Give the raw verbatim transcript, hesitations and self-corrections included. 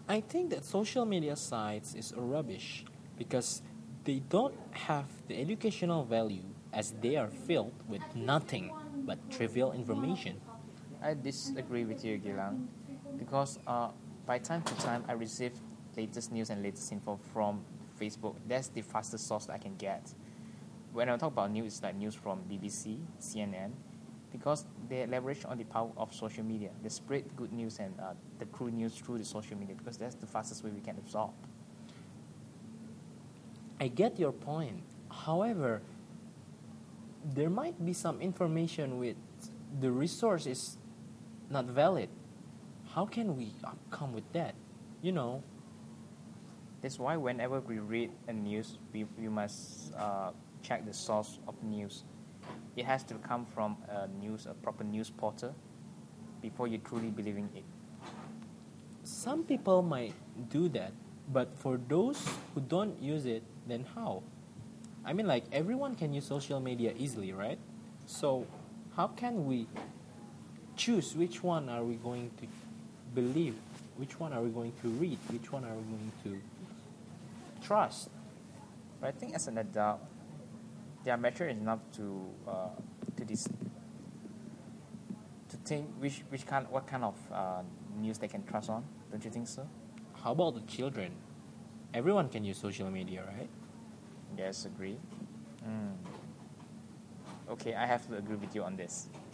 I think that social media sites is rubbish because they don't have the educational value as they are filled with nothing but trivial information. I disagree with you, Gilang, because uh, by time to time I receive latest news and latest info from Facebook. That's the fastest source I can get. When I talk about news, it's like news from B B C, C N N, because they leverage on the power of social media. They spread good news and uh, the true news through the social media because that's the fastest way we can absorb. I get your point. However, there might be some information with the resource is not valid. How can we come with that? You know, That's why whenever we read a news, we, we must uh, check the source of news. It has to come from a news, a proper news portal, before you truly believe in it. some people might do that, but for those who don't use it, then how? I mean, like, everyone can use social media easily, right? So, how can we choose which one are we going to believe? Which one are we going to read? Which one are we going to trust? But I think as an adult, they are mature enough to uh, to dis- to think which which kind what kind of uh, news they can trust on. Don't you think so? How about the children? Everyone can use social media, right? Yes, agree. Mm. Okay, I have to agree with you on this.